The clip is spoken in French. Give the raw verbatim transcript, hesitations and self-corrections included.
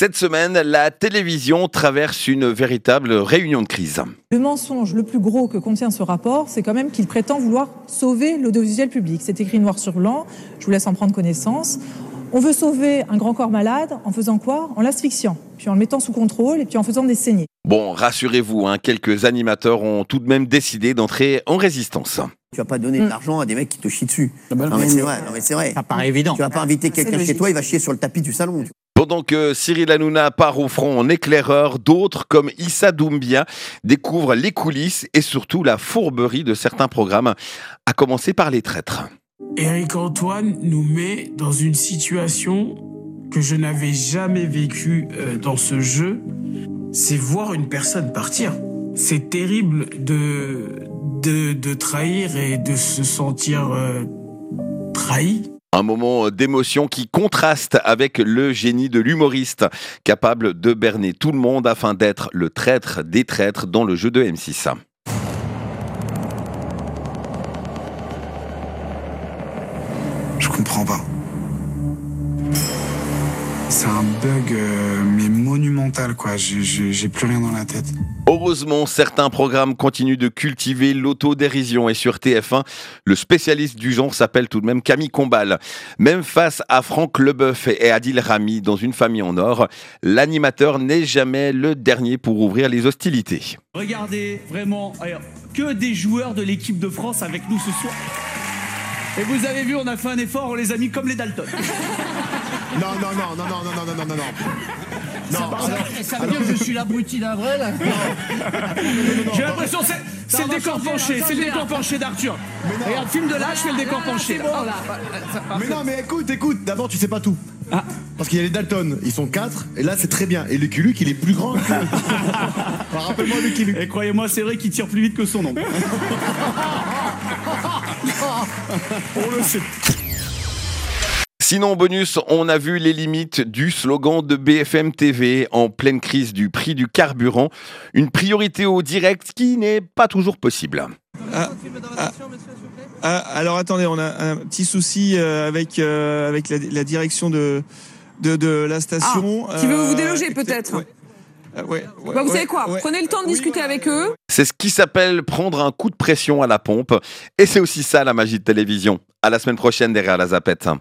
Cette semaine, la télévision traverse une véritable réunion de crise. Le mensonge le plus gros que contient ce rapport, c'est quand même qu'il prétend vouloir sauver l'audiovisuel public. C'est écrit noir sur blanc, je vous laisse en prendre connaissance. On veut sauver un grand corps malade en faisant quoi ? En l'asphyxiant, puis en le mettant sous contrôle et puis en faisant des saignées. Bon, rassurez-vous, hein, quelques animateurs ont tout de même décidé d'entrer en résistance. Tu vas pas donner de l'argent à des mecs qui te chient dessus. Ah bah non, mais c'est vrai, non mais c'est vrai. Ça paraît évident. Tu vas pas inviter quelqu'un chez toi, il va chier sur le tapis du salon. Pendant que Cyril Hanouna part au front en éclaireur, d'autres, comme Issa Doumbia, découvrent les coulisses et surtout la fourberie de certains programmes, à commencer par Les Traîtres. Éric Antoine nous met dans une situation que je n'avais jamais vécue euh, dans ce jeu, c'est voir une personne partir. C'est terrible de, de, de trahir et de se sentir euh, trahi. Un moment d'émotion qui contraste avec le génie de l'humoriste, capable de berner tout le monde afin d'être le traître des traîtres dans le jeu de M six. Je comprends pas. C'est un bug euh, mais monumental quoi, j'ai, j'ai, j'ai plus rien dans la tête. Heureusement, certains programmes continuent de cultiver l'autodérision et sur T F un, le spécialiste du genre s'appelle tout de même Camille Combal. Même face à Franck Leboeuf et Adil Rami dans Une famille en or, l'animateur n'est jamais le dernier pour ouvrir les hostilités. Regardez, vraiment, alors, que des joueurs de l'équipe de France avec nous ce soir. Et vous avez vu, on a fait un effort, on les a mis comme les Dalton. Non, non, non, non, non, non, non, non, non, non. Non, ça veut dire que je suis l'abruti d'un vrai, là. J'ai l'impression que c'est, c'est le décor penché, c'est le décor penché d'Arthur. Regarde, film de là, je fais le décor penché. Bon, là. Mais non, mais écoute, écoute, d'abord, tu sais pas tout. Ah. Parce qu'il y a les Dalton, ils sont quatre, et là, c'est très bien. Et Lucky Luke, il est plus grand que... Alors, rappelle-moi Lucky Luke. Et croyez-moi, c'est vrai qu'il tire plus vite que son nom. On le sait. Sinon, bonus, on a vu les limites du slogan de B F M T V en pleine crise du prix du carburant. Une priorité au direct qui n'est pas toujours possible. Ah, ah, ah, alors attendez, on a un petit souci euh, avec, euh, avec la, la direction de, de, de la station. Ah, qui veut vous euh, déloger peut-être ouais. Euh, ouais, ouais, bah, Vous ouais, savez quoi, ouais. prenez le temps de discuter oui, avec eux. C'est ce qui s'appelle prendre un coup de pression à la pompe. Et c'est aussi ça la magie de télévision. À la semaine prochaine derrière la Zapette.